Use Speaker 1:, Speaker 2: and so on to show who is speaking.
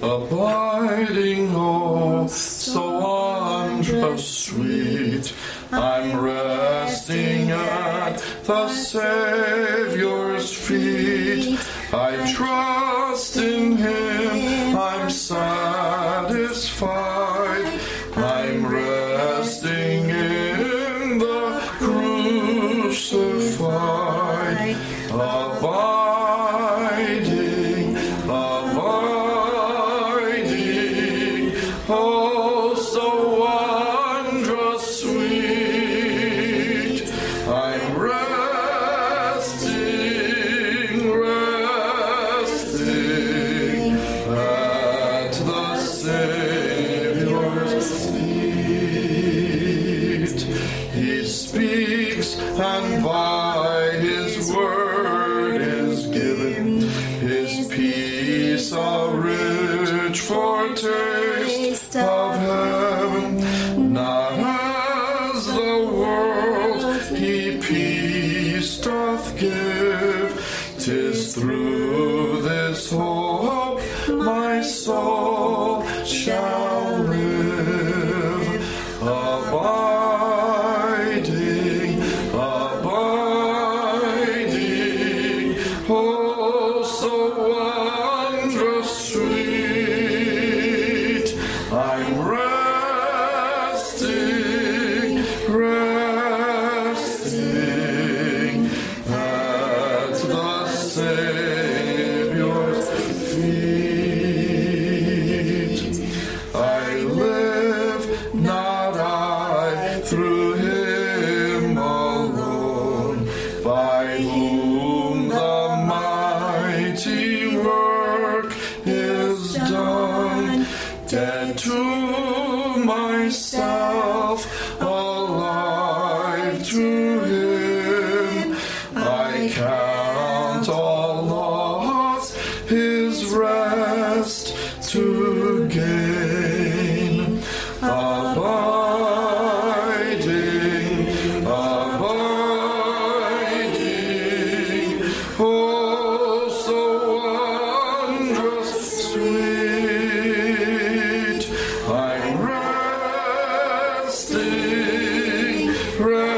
Speaker 1: abiding, oh, so wondrous sweet. I'm resting at the Savior's feet. I trust in Him, I'm satisfied. I'm resting in the crucified, abiding, oh, so wondrous sweet. I'm resting at the Savior's feet. He speaks, and by His word is given His peace, a rich foretaste of heaven. Not as the world He peace doth give, 'tis through this hope my soul shall live, abiding, oh, so wondrous sweet. I'm resting at the Savior's feet. I live, not I, through Him alone, by whom the mighty work is done. Dead to myself, alive to Him, I count all loss, His rest to gain, abiding, oh, so wondrous sweet. I'm resting